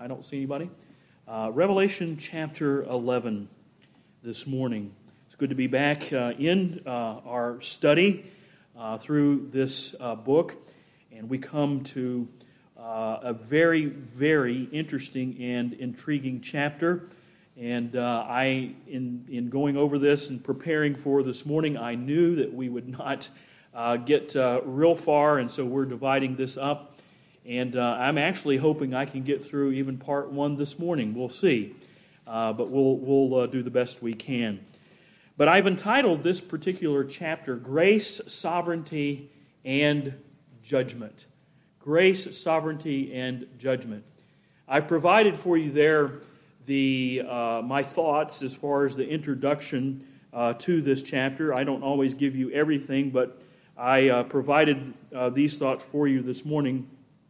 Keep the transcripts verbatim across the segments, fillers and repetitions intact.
I don't see anybody. Uh, Revelation chapter eleven this morning. It's good to be back uh, in uh, our study uh, through this uh, book, and we come to uh, a very, very interesting and intriguing chapter. And uh, I, in in going over this and preparing for this morning, I knew that we would not uh, get uh, real far, and so we're dividing this up. And uh, I'm actually hoping I can get through even part one this morning. We'll see. Uh, but we'll we'll uh, do the best we can. But I've entitled this particular chapter, Grace, Sovereignty, and Judgment. Grace, Sovereignty, and Judgment. I've provided for you there the uh, my thoughts as far as the introduction uh, to this chapter. I don't always give you everything, but I uh, provided uh, these thoughts for you this morning.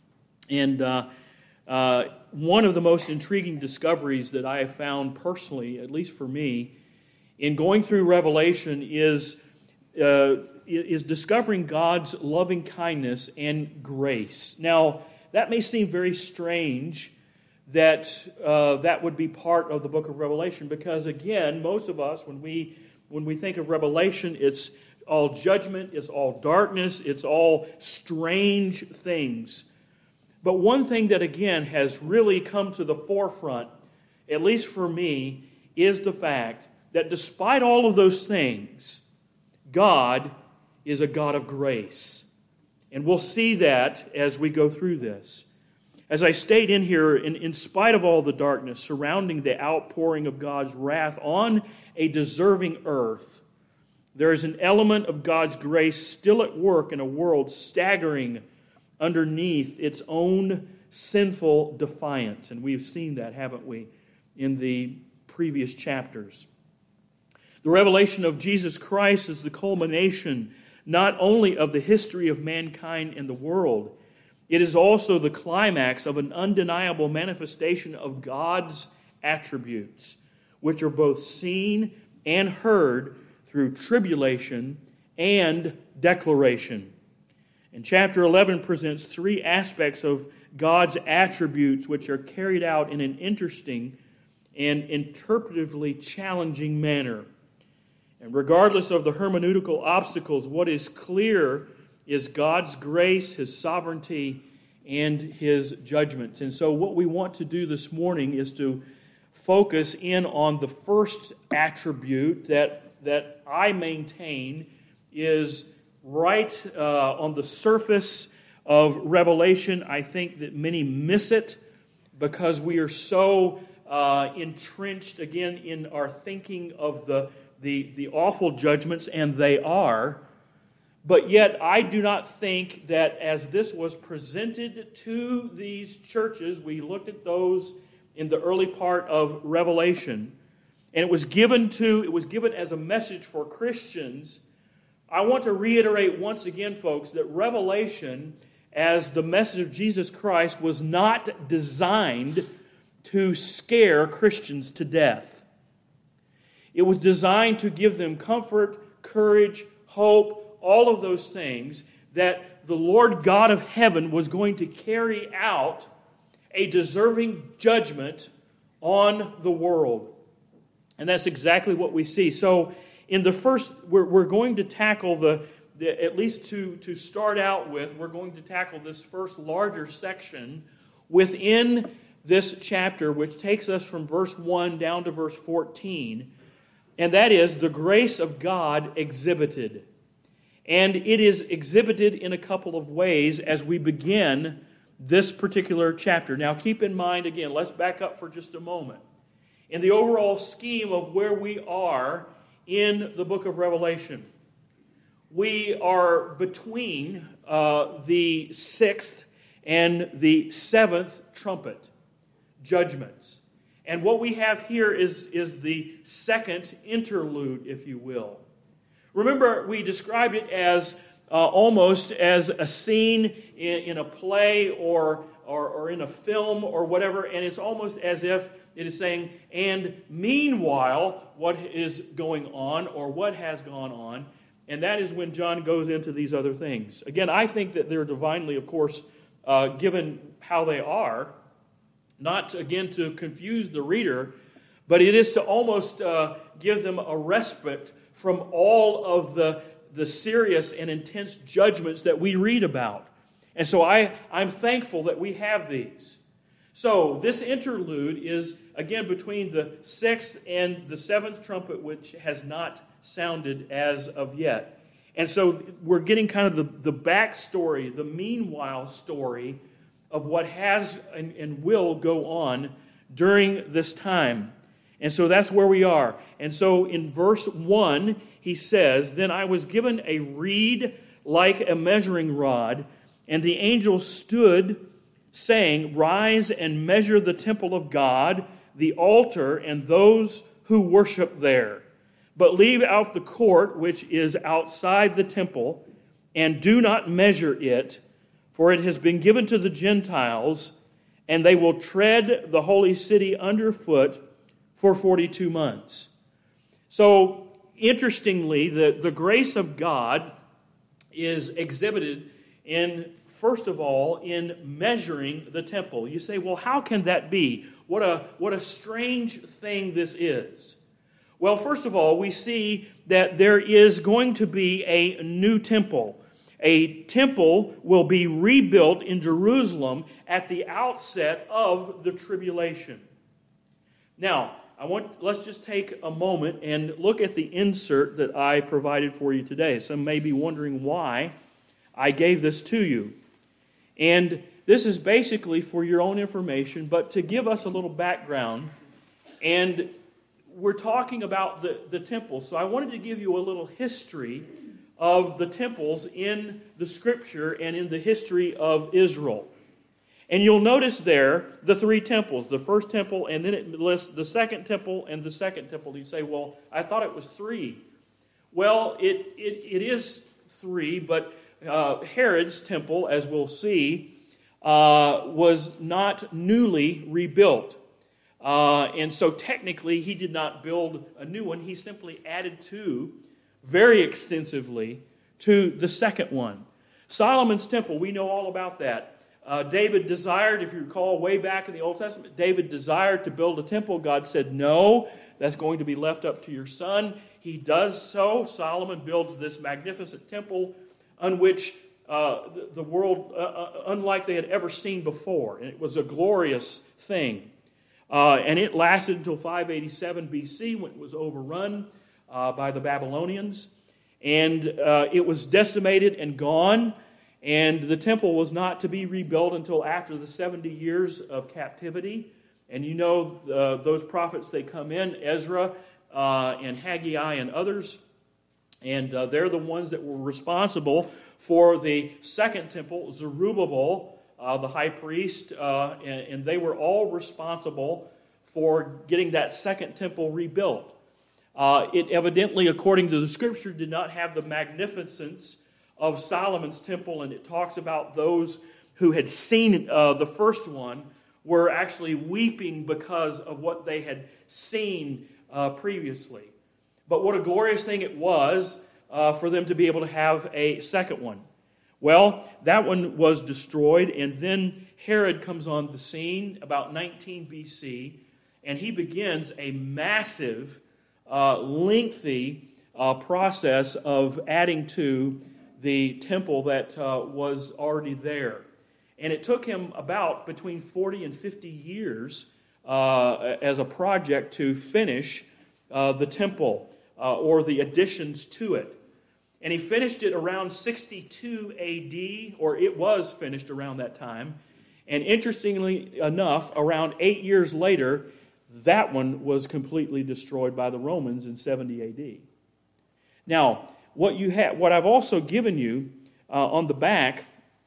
And uh, uh, one of the most intriguing discoveries that I have found personally, at least for me, in going through Revelation is uh, is discovering God's loving kindness and grace. Now, that may seem very strange that uh, that would be part of the book of Revelation, because again, most of us, when we when we think of Revelation, it's all judgment, it's all darkness, it's all strange things. But one thing that, again, has really come to the forefront, at least for me, is the fact that despite all of those things, God is a God of grace. And we'll see that as we go through this. As I state in here, in, in spite of all the darkness surrounding the outpouring of God's wrath on a deserving earth, there is an element of God's grace still at work in a world staggering underneath its own sinful defiance. And we've seen that, haven't we, in the previous chapters. The revelation of Jesus Christ is the culmination not only of the history of mankind and the world, it is also the climax of an undeniable manifestation of God's attributes, which are both seen and heard through tribulation and declaration. And chapter eleven presents three aspects of God's attributes which are carried out in an interesting and interpretively challenging manner. And regardless of the hermeneutical obstacles, what is clear is God's grace, His sovereignty, and His judgments. And so what we want to do this morning is to focus in on the first attribute that, that I maintain is right uh, on the surface of Revelation. I think that many miss it because we are so uh, entrenched, again, in our thinking of the, the, the awful judgments, and they are. But yet, I do not think that as this was presented to these churches, we looked at those in the early part of Revelation, and it was given to, it was given as a message for Christians. I want to reiterate once again, folks, that Revelation, as the message of Jesus Christ, was not designed to scare Christians to death. It was designed to give them comfort, courage, hope, all of those things, that the Lord God of heaven was going to carry out a deserving judgment on the world. And that's exactly what we see. So, in the first, we're, we're going to tackle the, the, at least to, to start out with, we're going to tackle this first larger section within this chapter, which takes us from verse one down to verse fourteen, and that is the grace of God exhibited. And it is exhibited in a couple of ways as we begin this particular chapter. Now keep in mind, again, let's back up for just a moment. In the overall scheme of where we are in the book of Revelation, we are between uh, the sixth and the seventh trumpet judgments. And what we have here is, is the second interlude, if you will. Remember, we described it as uh, almost as a scene in, in a play or, or, or in a film or whatever, and it's almost as if it is saying, and meanwhile, what is going on or what has gone on, and that is when John goes into these other things. Again, I think that they're divinely, of course, uh, given how they are. not, again, to confuse the reader, but it is to almost uh, give them a respite from all of the, the serious and intense judgments that we read about. And so I, I'm thankful that we have these. So this interlude is, again, between the sixth and the seventh trumpet, which has not sounded as of yet. And so we're getting kind of the, the backstory, the meanwhile story of what has and, and will go on during this time. And so that's where we are. And so in verse one, he says, "Then I was given a reed like a measuring rod, and the angel stood, saying, 'Rise and measure the temple of God, the altar, and those who worship there. But leave out the court which is outside the temple, and do not measure it, for it has been given to the Gentiles, and they will tread the holy city underfoot for forty-two months.'" So, interestingly, the, the grace of God is exhibited in, first of all, in measuring the temple. You say, well, how can that be? What a, what a strange thing this is. Well, first of all, we see that there is going to be a new temple. A temple will be rebuilt in Jerusalem at the outset of the tribulation. Now, I want let's just take a moment and look at the insert that I provided for you today. Some may be wondering why I gave this to you. And this is basically for your own information, but to give us a little background. And we're talking about the, the temple. So I wanted to give you a little history of the temples in the Scripture and in the history of Israel. And you'll notice there the three temples, the first temple, and then it lists the second temple and the second temple. You say, well, I thought it was three. Well, it it, it is three, but uh, Herod's temple, as we'll see, uh, was not newly rebuilt. Uh, and so technically, he did not build a new one. He simply added to, very extensively, to the second one. Solomon's temple, we know all about that. Uh, David desired, if you recall way back in the Old Testament, David desired to build a temple. God said, no, that's going to be left up to your son. He does so. Solomon builds this magnificent temple on which uh, the, the world, uh, unlike they had ever seen before. And it was a glorious thing. Uh, and it lasted until five eighty-seven B C when it was overrun uh, by the Babylonians. And uh, it was decimated and gone. And the temple was not to be rebuilt until after the seventy years of captivity. And you know uh, those prophets, they come in, Ezra uh, and Haggai and others. And uh, they're the ones that were responsible for the second temple, Zerubbabel, uh, the high priest. Uh, and, and they were all responsible for getting that second temple rebuilt. Uh, it evidently, according to the Scripture, did not have the magnificence of Solomon's temple, and it talks about those who had seen uh, the first one were actually weeping because of what they had seen uh, previously. But what a glorious thing it was uh, for them to be able to have a second one. Well, that one was destroyed, and then Herod comes on the scene about nineteen B C, and he begins a massive, uh, lengthy uh, process of adding to the temple that uh, was already there. And it took him about between forty and fifty years uh, as a project to finish uh, the temple uh, or the additions to it. And he finished it around sixty-two A D, or it was finished around that time. And interestingly enough, around eight years later, that one was completely destroyed by the Romans in seventy A D. Now, What you have, what I've also given you uh, on the back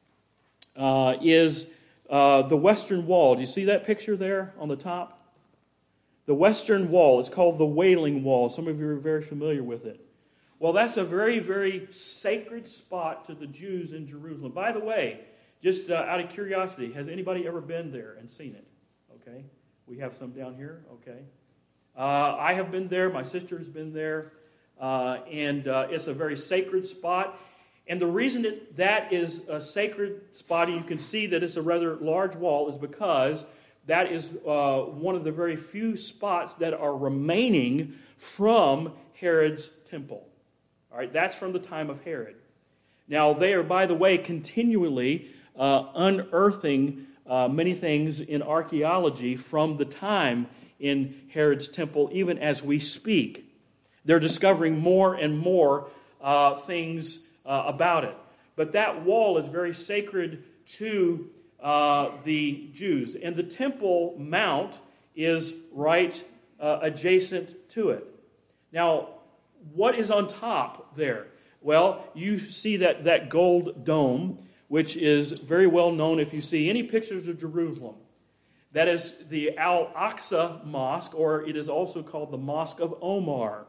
uh, is uh, the Western Wall. Do you see that picture there on the top? The Western Wall. It's called the Wailing Wall. Some of you are very familiar with it. Well, that's a very, very sacred spot to the Jews in Jerusalem. By the way, just uh, out of curiosity, has anybody ever been there and seen it? Okay, we have some down here. Okay, uh, I have been there. My sister has been there. Uh, and uh, it's a very sacred spot. And the reason that that is a sacred spot, and you can see that it's a rather large wall, is because that is uh, one of the very few spots that are remaining from Herod's temple. All right, that's from the time of Herod. Now, they are, by the way, continually uh, unearthing uh, many things in archaeology from the time in Herod's temple, even as we speak. They're discovering more and more uh, things uh, about it. But that wall is very sacred to uh, the Jews. And the Temple Mount is right uh, adjacent to it. Now, what is on top there? Well, you see that, that gold dome, which is very well known if you see any pictures of Jerusalem. That is the Al-Aqsa Mosque, or it is also called the Mosque of Omar.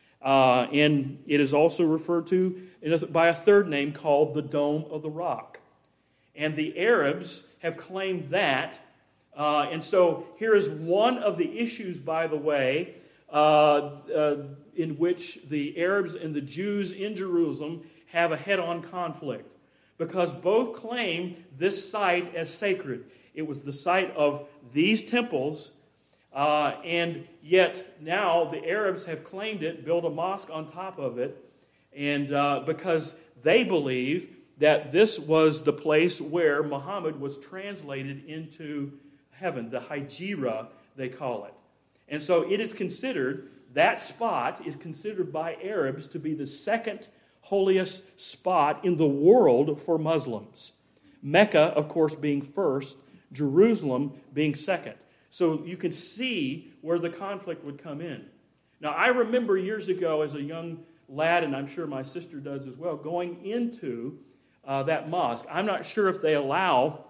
Uh, and it is also referred to by a third name called the Dome of the Rock. And the Arabs have claimed that. Uh, and so here is one of the issues, by the way, uh, uh, in which the Arabs and the Jews in Jerusalem have a head-on conflict. Because both claim this site as sacred. It was the site of these temples, uh, and yet now the Arabs have claimed it, built a mosque on top of it, and uh, because they believe that this was the place where Muhammad was translated into heaven, the Hijra, they call it. And so it is considered, that spot is considered by Arabs to be the second holiest spot in the world for Muslims. Mecca, of course, being first, Jerusalem being second. So you can see where the conflict would come in. Now, I remember years ago as a young lad, and I'm sure my sister does as well, going into uh, that mosque. I'm not sure if they allow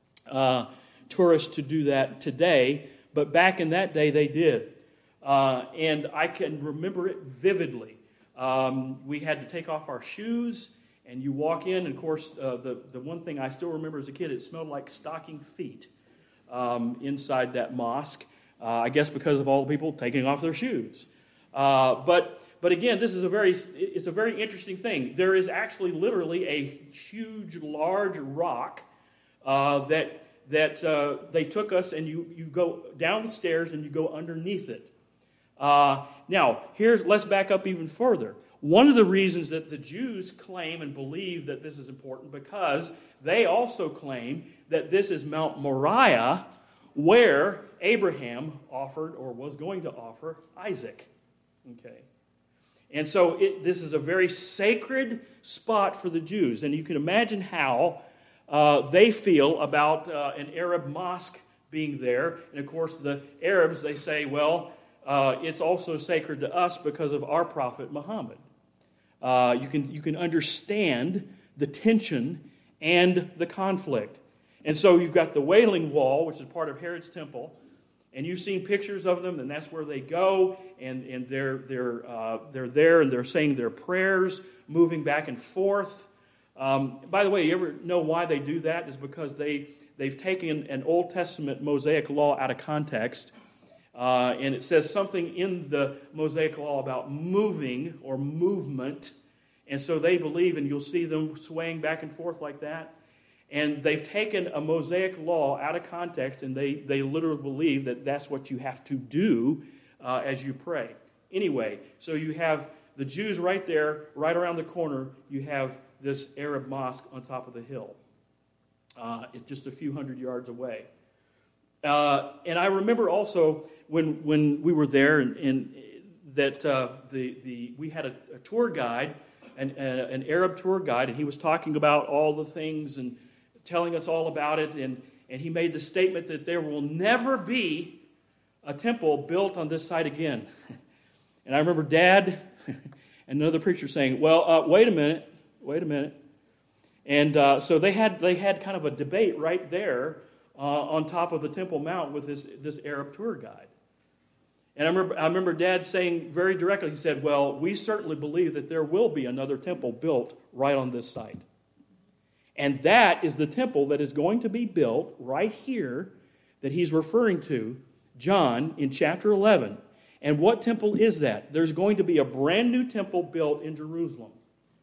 uh, tourists to do that today, but back in that day they did. Uh, and I can remember it vividly. Um, we had to take off our shoes, and you walk in, and of course, uh, the, the one thing I still remember as a kid, it smelled like stocking feet um, inside that mosque, uh, I guess because of all the people taking off their shoes. Uh, but but again, this is a very it's a very interesting thing. There is actually literally a huge, large rock uh, that that uh, they took us, and you, you go down the stairs, and you go underneath it. Uh, now, here's let's back up even further. One of the reasons that the Jews claim and believe that this is important because they also claim that this is Mount Moriah, where Abraham offered or was going to offer Isaac. Okay, and so it, this is a very sacred spot for the Jews, and you can imagine how uh, they feel about uh, an Arab mosque being there. And of course, the Arabs, they say, well, uh, it's also sacred to us because of our prophet Muhammad. Uh, you can you can understand the tension and the conflict. And so you've got the Wailing Wall, which is part of Herod's temple, and you've seen pictures of them, and that's where they go, and, and they're they're uh, they're there, and they're saying their prayers, moving back and forth. Um, by the way, you ever know why they do that? Is because they they've taken an Old Testament Mosaic law out of context. Uh, and it says something in the Mosaic law about moving or movement. And so they believe, and you'll see them swaying back and forth like that. And they've taken a Mosaic law out of context, and they, they literally believe that that's what you have to do uh, as you pray. Anyway, so you have the Jews right there, right around the corner. You have this Arab mosque on top of the hill. Uh, it's just a few hundred yards away. Uh, and I remember also when when we were there, and, and that uh, the the we had a, a tour guide, an, uh, an Arab tour guide, and he was talking about all the things and telling us all about it, and and he made the statement that there will never be a temple built on this site again. And I remember Dad and another preacher saying, "Well, uh, wait a minute, wait a minute," and uh, so they had they had kind of a debate right there. Uh, on top of the Temple Mount with this, this Arab tour guide. And I remember, I remember Dad saying very directly, he said, well, we certainly believe that there will be another temple built right on this site. And that is the temple that is going to be built right here that he's referring to, John, in chapter eleven. And what temple is that? There's going to be a brand new temple built in Jerusalem.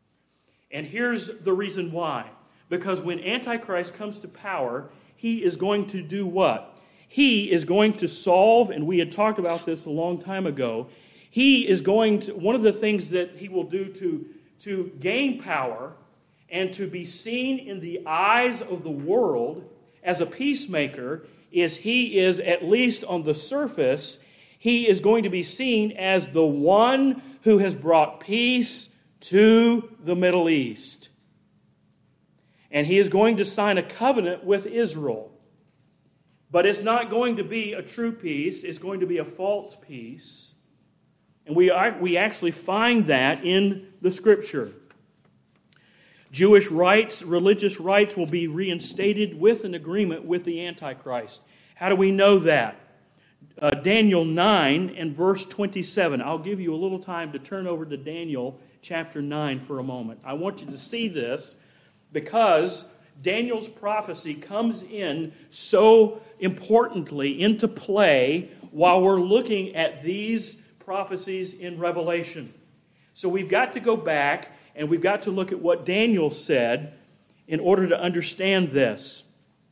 And here's the reason why. Because when Antichrist comes to power, he is going to do what? he is going to solve, and we had talked about this a long time ago, he is going to, one of the things that he will do to, to gain power and to be seen in the eyes of the world as a peacemaker is he is, at least on the surface, he is going to be seen as the one who has brought peace to the Middle East. And he is going to sign a covenant with Israel. But it's not going to be a true peace. It's going to be a false peace. And we are, we actually find that in the Scripture. Jewish rights, religious rights will be reinstated with an agreement with the Antichrist. How do we know that? Uh, Daniel nine and verse twenty-seven. I'll give you a little time to turn over to Daniel chapter nine for a moment. I want you to see this because Daniel's prophecy comes in so importantly into play while we're looking at these prophecies in Revelation. So we've got to go back and we've got to look at what Daniel said in order to understand this.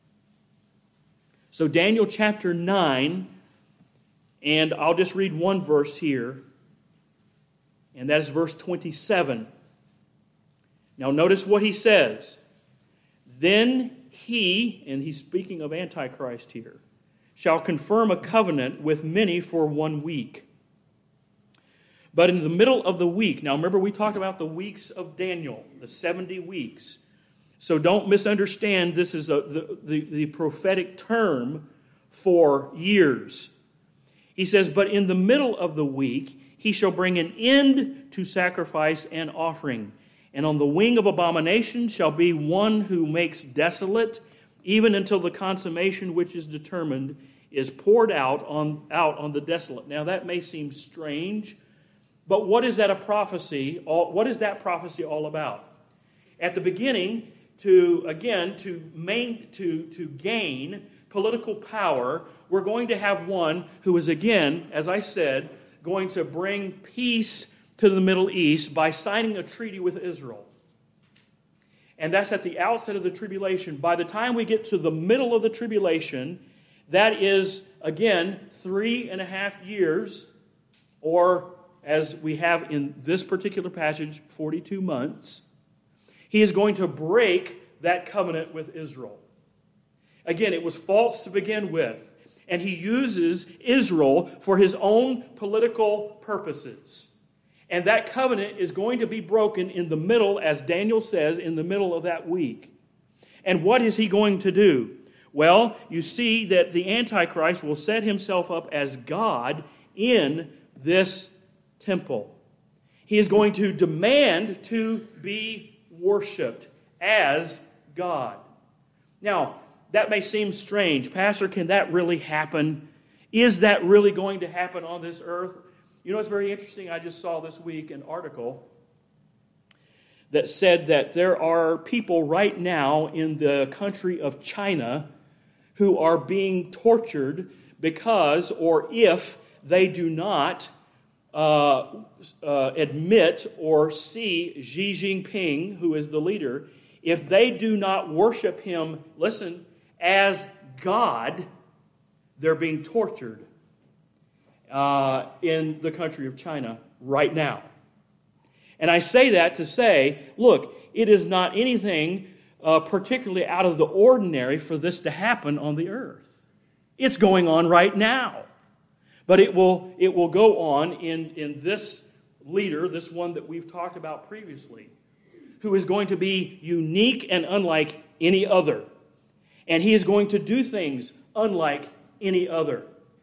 So Daniel chapter nine, and I'll just read one verse here, and that is verse twenty-seven. Now notice what he says. Then he, and he's speaking of Antichrist here, shall confirm a covenant with many for one week. But in the middle of the week, now remember we talked about the weeks of Daniel, the seventy weeks. So don't misunderstand, this is a, the, the, the prophetic term for years. He says, but in the middle of the week, he shall bring an end to sacrifice and offering. And on the wing of abomination shall be one who makes desolate, even until the consummation which is determined is poured out on, out on the desolate. Now that may seem strange, but what is that a prophecy? All, what is that prophecy all about? At the beginning, to again to main to to gain political power, we're going to have one who is again, as I said, going to bring peace to the Middle East by signing a treaty with Israel. And that's at the outset of the tribulation. By the time we get to the middle of the tribulation, that is, again, three and a half years, or as we have in this particular passage, forty-two months, he is going to break that covenant with Israel. Again, it was false to begin with, and he uses Israel for his own political purposes. And that covenant is going to be broken in the middle, as Daniel says, in the middle of that week. And what is he going to do? Well, you see that the Antichrist will set himself up as God in this temple. He is going to demand to be worshipped as God. Now, that may seem strange. Pastor, can that really happen? Is that really going to happen on this earth? You know, it's very interesting. I just saw this week an article that said that there are people right now in the country of China who are being tortured because, or if, they do not uh, uh, admit or see Xi Jinping, who is the leader, if they do not worship him, listen, as God, they're being tortured uh, in the country of China right now. And I say that to say, look, it is not anything uh, particularly out of the ordinary for this to happen on the earth. It's going on right now. But it will, it will go on in, in this leader, this one that we've talked about previously, who is going to be unique and unlike any other. And he is going to do things unlike any other.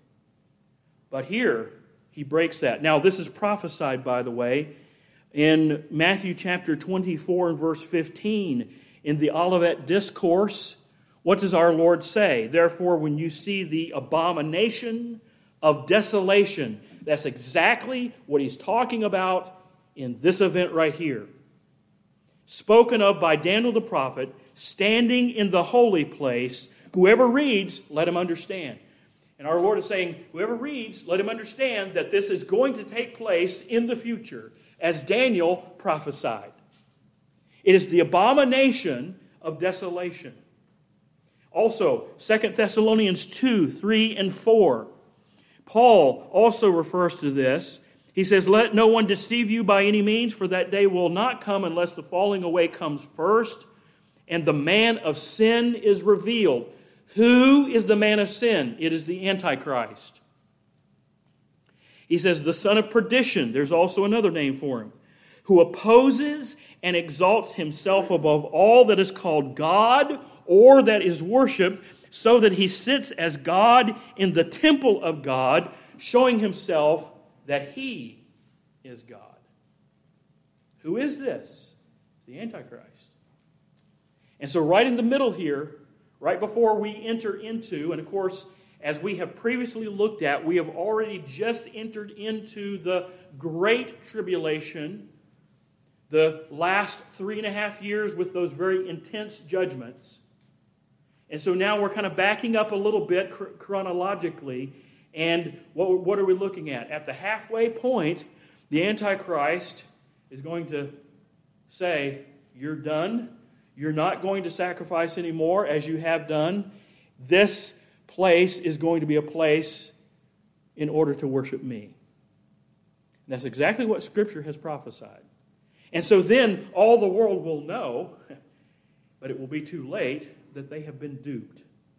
But here, he breaks that. Now, this is prophesied, by the way, in Matthew chapter twenty-four and verse fifteen. In the Olivet Discourse, what does our Lord say? Therefore, when you see the abomination of desolation, that's exactly what he's talking about in this event right here. Spoken of by Daniel the prophet, standing in the holy place. Whoever reads, let him understand. And our Lord is saying, whoever reads, let him understand that this is going to take place in the future, as Daniel prophesied. It is the abomination of desolation. Also, Second Thessalonians two, three, and four. Paul also refers to this. He says, "Let no one deceive you by any means, for that day will not come unless the falling away comes first, and the man of sin is revealed." Who is the man of sin? It is the Antichrist. He says, "The son of perdition," there's also another name for him, "who opposes and exalts himself above all that is called God or that is worshipped, so that he sits as God in the temple of God, showing himself that he is God." Who is this? The Antichrist. And so right in the middle here, right before we enter into, and of course, as we have previously looked at, we have already just entered into the Great Tribulation, the last three and a half years with those very intense judgments. And so now we're kind of backing up a little bit chronologically. And what, what are we looking at? At the halfway point, the Antichrist is going to say, "You're done. You're not going to sacrifice anymore as you have done. This place is going to be a place in order to worship me." And that's exactly what Scripture has prophesied. And so then all the world will know, but it will be too late, that they have been duped.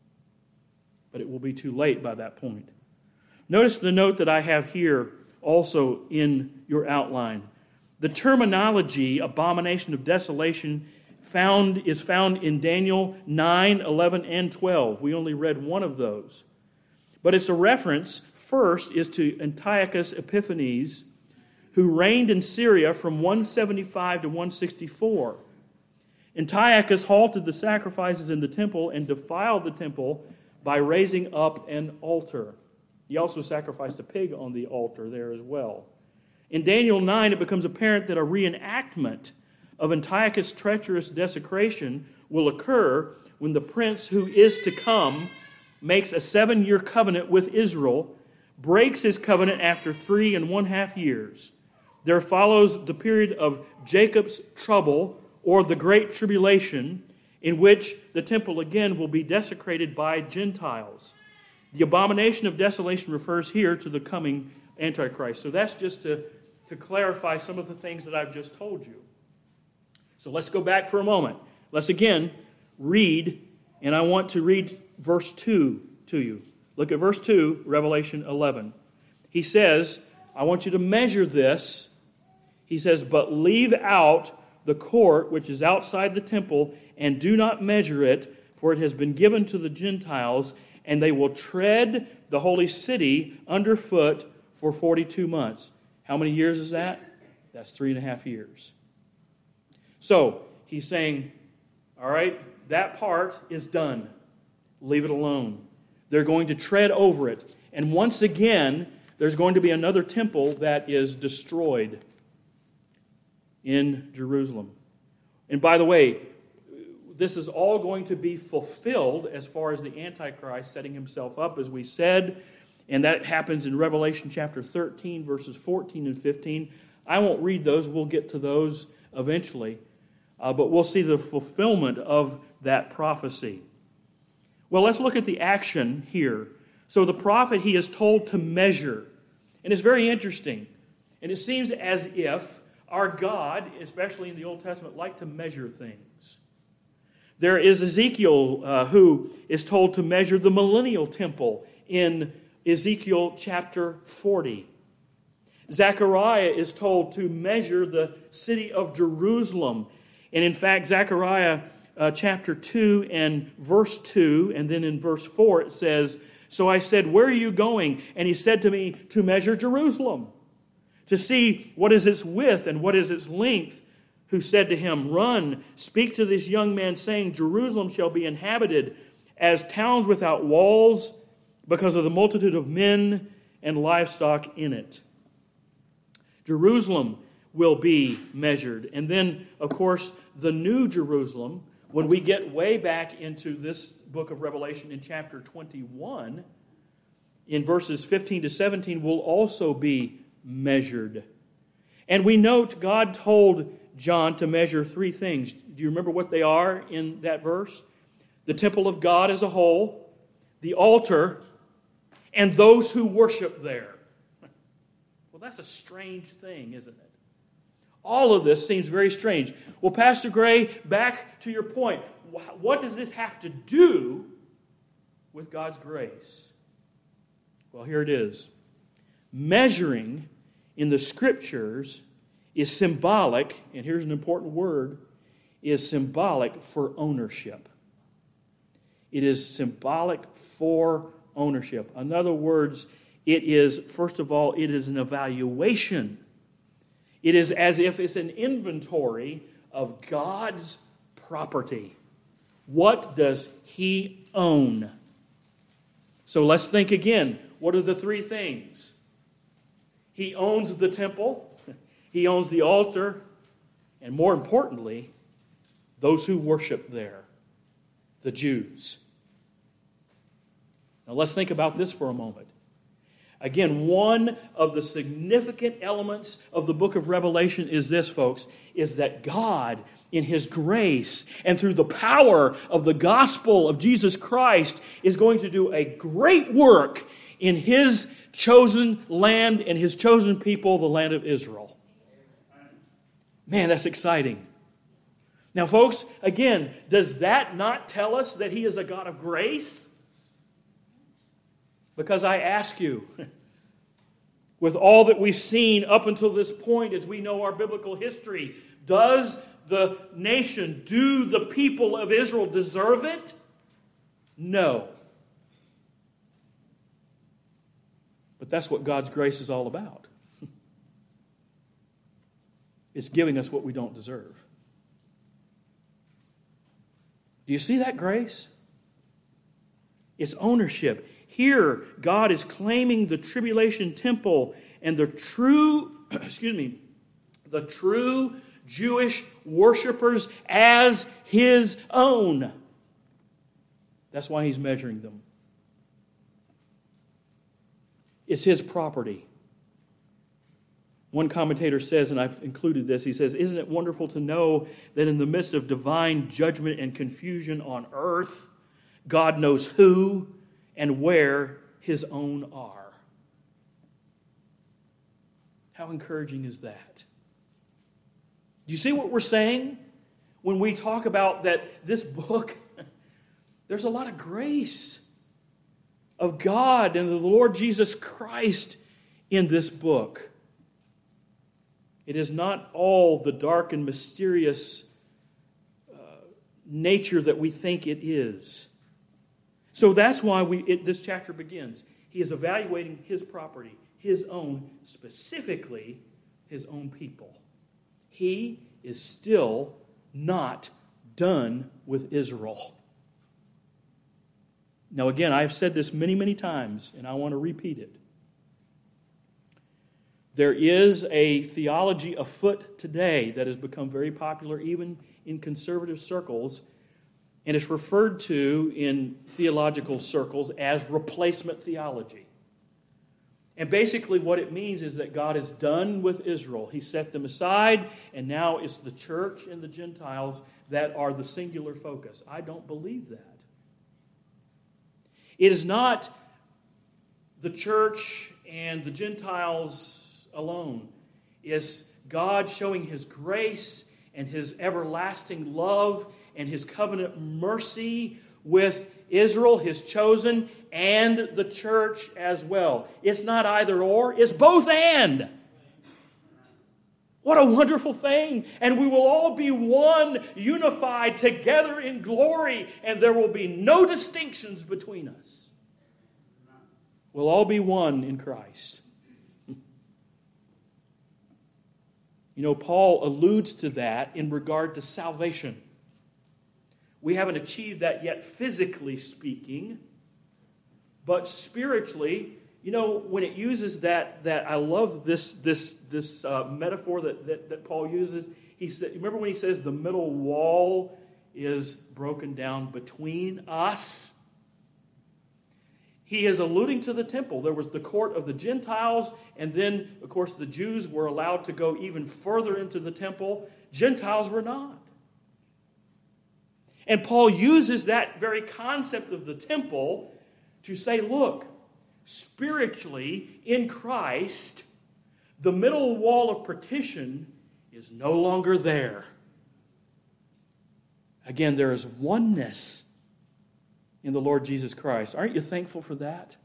But it will be too late by that point. Notice the note that I have here also in your outline. The terminology, abomination of desolation, found is found in Daniel nine, eleven, and twelve. We only read one of those. But it's a reference, first, is to Antiochus Epiphanes, who reigned in Syria from one seventy-five to one sixty-four. Antiochus halted the sacrifices in the temple and defiled the temple by raising up an altar. He also sacrificed a pig on the altar there as well. In Daniel nine, it becomes apparent that a reenactment of Antiochus' treacherous desecration will occur when the prince who is to come makes a seven-year covenant with Israel, breaks his covenant after three and one half years. There follows the period of Jacob's trouble, or the Great Tribulation, in which the temple again will be desecrated by Gentiles. The abomination of desolation refers here to the coming Antichrist. So that's just to, to clarify some of the things that I've just told you. So let's go back for a moment. Let's again read, and I want to read verse two to you. Look at verse two, Revelation eleven. He says, I want you to measure this. He says, but leave out the court which is outside the temple, and do not measure it, for it has been given to the Gentiles, and they will tread the holy city underfoot for forty-two months. How many years is that? That's three and a half years. So, he's saying, all right, that part is done. Leave it alone. They're going to tread over it. And once again, there's going to be another temple that is destroyed in Jerusalem. And by the way, this is all going to be fulfilled as far as the Antichrist setting himself up, as we said, and that happens in Revelation chapter thirteen, verses fourteen and fifteen. I won't read those. We'll get to those eventually. Uh, but we'll see the fulfillment of that prophecy. Well, let's look at the action here. So the prophet, he is told to measure. And it's very interesting. And it seems as if our God, especially in the Old Testament, liked to measure things. There is Ezekiel uh, who is told to measure the millennial temple in Ezekiel chapter forty. Zechariah is told to measure the city of Jerusalem. And in fact, Zechariah uh, chapter two and verse two, and then in verse four it says, so I said, where are you going? And he said to me, to measure Jerusalem, to see what is its width and what is its length. Who said to him, run, speak to this young man, saying, Jerusalem shall be inhabited as towns without walls, because of the multitude of men and livestock in it. Jerusalem will be measured. And then, of course, the New Jerusalem, when we get way back into this book of Revelation in chapter twenty-one, in verses fifteen to seventeen, will also be measured. And we note God told John to measure three things. Do you remember what they are in that verse? the temple of God as a whole, the altar, and those who worship there. Well, that's a strange thing, isn't it? All of this seems very strange. Well, Pastor Gray, back to your point. What does this have to do with God's grace? Well, here it is. Measuring in the Scriptures is symbolic, and here's an important word, is symbolic for ownership. It is symbolic for ownership. In other words, it is, first of all, it is an evaluation. It is as if it's an inventory of God's property. What does He own? So let's think again. What are the three things? He owns the temple. He owns the altar. And more importantly, those who worship there, the Jews. Now let's think about this for a moment. Again, one of the significant elements of the book of Revelation is this, folks, is that God, in His grace and through the power of the gospel of Jesus Christ, is going to do a great work in His chosen land and His chosen people, the land of Israel. Man, that's exciting. Now, folks, again, does that not tell us that He is a God of grace? Because I ask you, with all that we've seen up until this point as we know our biblical history, does the nation, do the people of Israel deserve it? No. But that's what God's grace is all about. It's giving us what we don't deserve. Do you see that grace? It's ownership. Here, God is claiming the tribulation temple and the true, excuse me, the true Jewish worshipers as His own. That's why He's measuring them. It's His property. One commentator says, and I've included this, he says, "Isn't it wonderful to know that in the midst of divine judgment and confusion on earth, God knows who and where His own are?" How encouraging is that? Do you see what we're saying when we talk about that this book, there's a lot of grace of God and the Lord Jesus Christ in this book. It is not all the dark and mysterious uh, nature that we think it is. So that's why we it, this chapter begins. He is evaluating His property, His own, specifically His own people. He is still not done with Israel. Now again, I have said this many, many times, and I want to repeat it. There is a theology afoot today that has become very popular even in conservative circles, and it's referred to in theological circles as replacement theology. And basically what it means is that God is done with Israel. He set them aside, and now it's the church and the Gentiles that are the singular focus. I don't believe that. It is not the church and the Gentiles alone. It's God showing His grace and His everlasting love and His covenant mercy with Israel, His chosen, and the church as well. It's not either or, it's both and. What a wonderful thing. And we will all be one, unified together in glory, and there will be no distinctions between us. We'll all be one in Christ. You know, Paul alludes to that in regard to salvation. We haven't achieved that yet physically speaking, but spiritually, you know, when it uses that, that I love this this this uh, metaphor that, that, that Paul uses. He said, remember when he says the middle wall is broken down between us? He is alluding to the temple. There was the court of the Gentiles, and then, of course, the Jews were allowed to go even further into the temple. Gentiles were not. And Paul uses that very concept of the temple to say, look, spiritually, in Christ, the middle wall of partition is no longer there. Again, there is oneness in the Lord Jesus Christ. Aren't you thankful for that?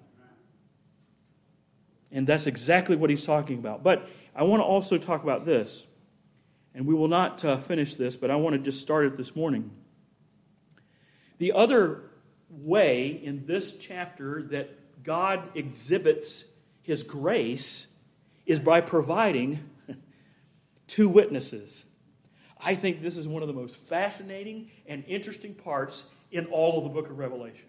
And that's exactly what he's talking about. But I want to also talk about this. And we will not uh, finish this, but I want to just start it this morning. The other way in this chapter that God exhibits His grace is by providing two witnesses. I think this is one of the most fascinating and interesting parts in all of the book of Revelation.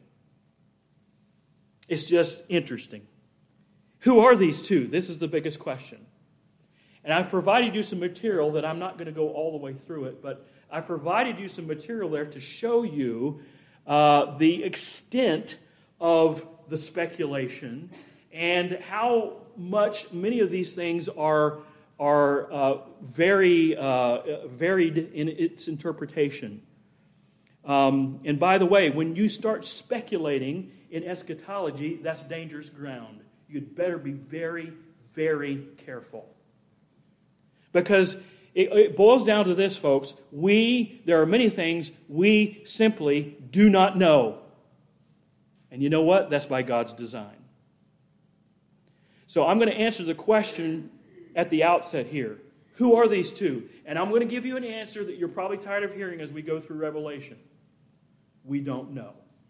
It's just interesting. Who are these two? This is the biggest question. And I've provided you some material that I'm not going to go all the way through it, but I provided you some material there to show you uh, the extent of the speculation and how much many of these things are, are uh, very uh, varied in its interpretation. Um, and by the way, when you start speculating in eschatology, that's dangerous ground. You'd better be very, very careful. Because it, it boils down to this, folks. We, there are many things we simply do not know. And you know what? That's by God's design. So I'm going to answer the question at the outset here. Who are these two? And I'm going to give you an answer that you're probably tired of hearing as we go through Revelation. We don't know.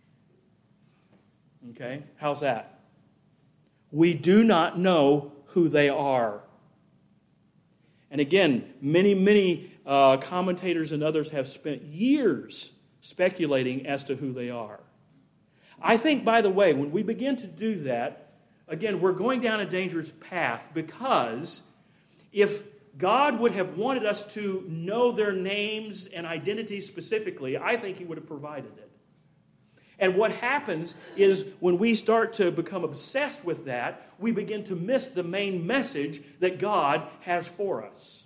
Okay? How's that? We do not know who they are. And again, many, many uh, commentators and others have spent years speculating as to who they are. I think, by the way, when we begin to do that, again, we're going down a dangerous path, because if God would have wanted us to know their names and identities specifically, I think He would have provided it. And what happens is when we start to become obsessed with that, we begin to miss the main message that God has for us.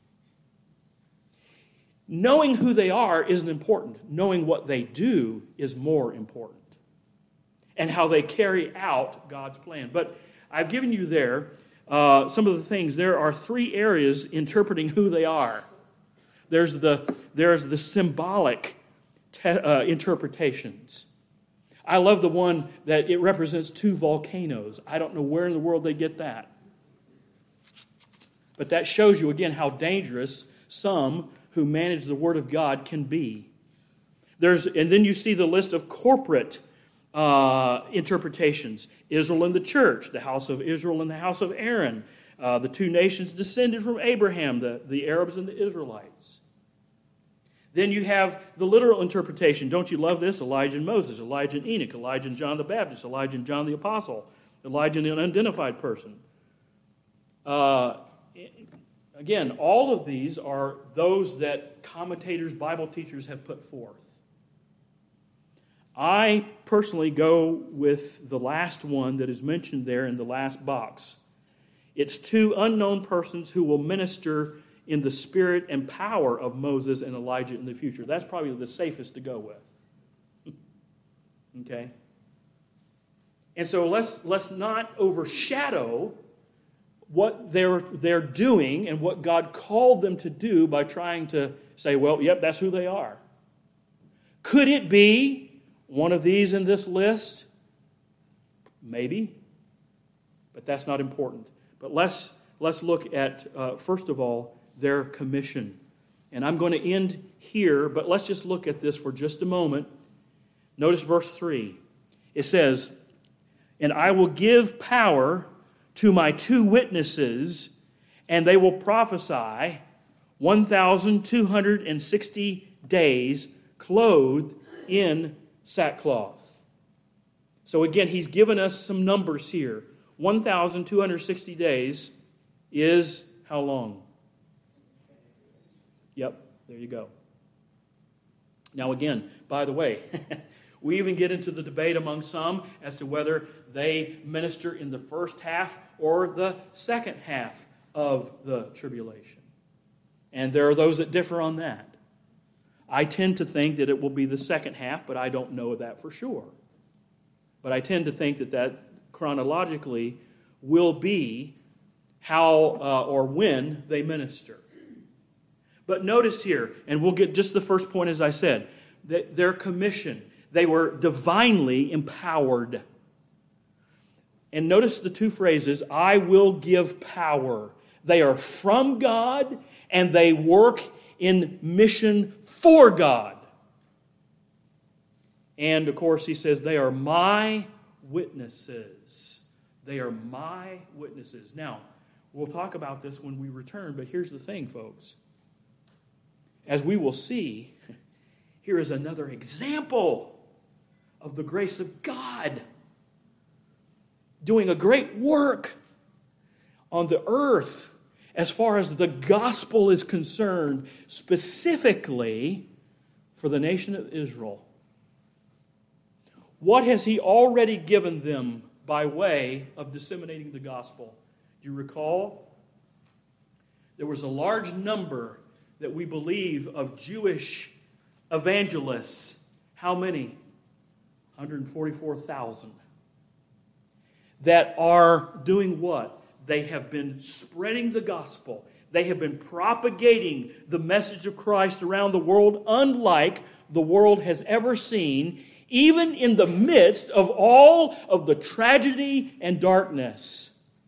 Knowing who they are isn't important. Knowing what they do is more important. And how they carry out God's plan. But I've given you there uh, some of the things. There are three areas interpreting who they are. There's the, there's the symbolic te- uh, interpretations. I love the one that it represents two volcanoes. I don't know where in the world they get that. But that shows you, again, how dangerous some who manage the Word of God can be. There's, and then you see the list of corporate uh, interpretations. Israel and the church, the house of Israel and the house of Aaron. Uh, the two nations descended from Abraham, the, the Arabs and the Israelites. Then you have the literal interpretation. Don't you love this? Elijah and Moses, Elijah and Enoch, Elijah and John the Baptist, Elijah and John the Apostle, Elijah and an unidentified person. Uh, again, all of these are those that commentators, Bible teachers have put forth. I personally go with the last one that is mentioned there in the last box. It's two unknown persons who will minister in the spirit and power of Moses and Elijah in the future. That's probably the safest to go with. Okay? And so let's let's not overshadow what they're they're doing and what God called them to do by trying to say, well, yep, that's who they are. Could it be one of these in this list? Maybe. But that's not important. But let's let's look at, uh, first of all, their commission. And I'm going to end here, but let's just look at this for just a moment. Notice verse three. It says, "And I will give power to my two witnesses, and they will prophesy one thousand two hundred sixty days, clothed in sackcloth." So again, he's given us some numbers here. one thousand two hundred sixty days is how long? Yep, there you go. Now again, by the way, we even get into the debate among some as to whether they minister in the first half or the second half of the tribulation. And there are those that differ on that. I tend to think that it will be the second half, but I don't know that for sure. But I tend to think that that chronologically will be how uh, or when they minister. But notice here, and we'll get just the first point as I said, that their commission, they were divinely empowered. And notice the two phrases, I will give power. They are from God, and they work in mission for God. And, of course, he says, they are my witnesses. They are my witnesses. Now, we'll talk about this when we return, but here's the thing, folks. As we will see, here is another example of the grace of God doing a great work on the earth as far as the gospel is concerned, specifically for the nation of Israel. What has he already given them by way of disseminating the gospel? Do you recall? There was a large number that we believe of Jewish evangelists. How many? one hundred forty-four thousand. That are doing what? They have been spreading the gospel. They have been propagating the message of Christ around the world, unlike the world has ever seen, even in the midst of all of the tragedy and darkness.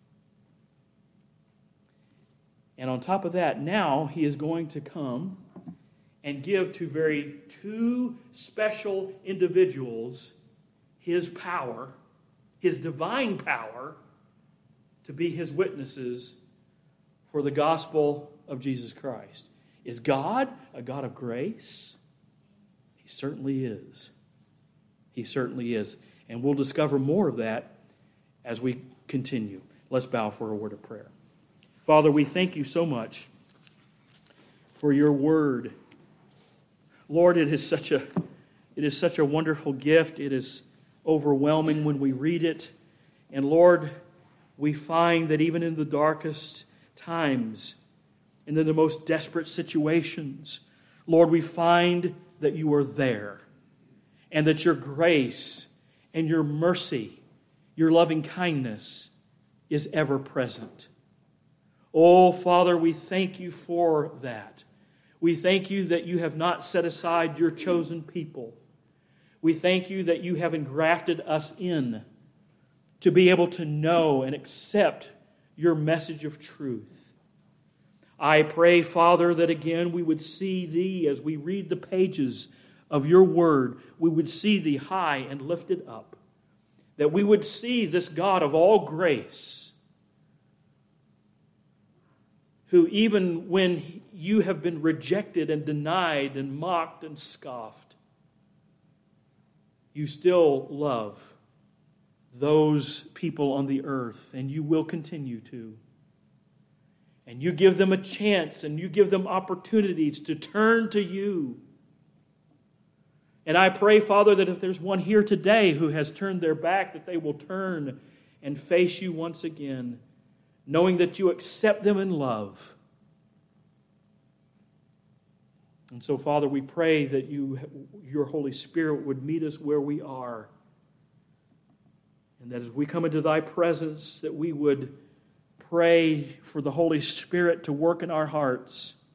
And on top of that, now he is going to come and give to very two special individuals his power, his divine power, to be his witnesses for the gospel of Jesus Christ. Is God a God of grace? He certainly is. He certainly is. And we'll discover more of that as we continue. Let's bow for a word of prayer. Father, we thank you so much for your word. Lord, it is such a, it is such a wonderful gift. It is overwhelming when we read it. And Lord, we find that even in the darkest times, and in the most desperate situations, Lord, we find that you are there, and that your grace and your mercy, your loving kindness is ever present. Oh, Father, we thank you for that. We thank you that you have not set aside your chosen people. We thank you that you have engrafted us in to be able to know and accept your message of truth. I pray, Father, that again we would see thee as we read the pages of your word. We would see thee high and lifted up. That we would see this God of all grace, who even when you have been rejected and denied and mocked and scoffed, you still love those people on the earth, and you will continue to. And you give them a chance, and you give them opportunities to turn to you. And I pray, Father, that if there's one here today who has turned their back, that they will turn and face you once again, knowing that you accept them in love. And so, Father, we pray that you, your Holy Spirit would meet us where we are. And that as we come into thy presence, that we would pray for the Holy Spirit to work in our hearts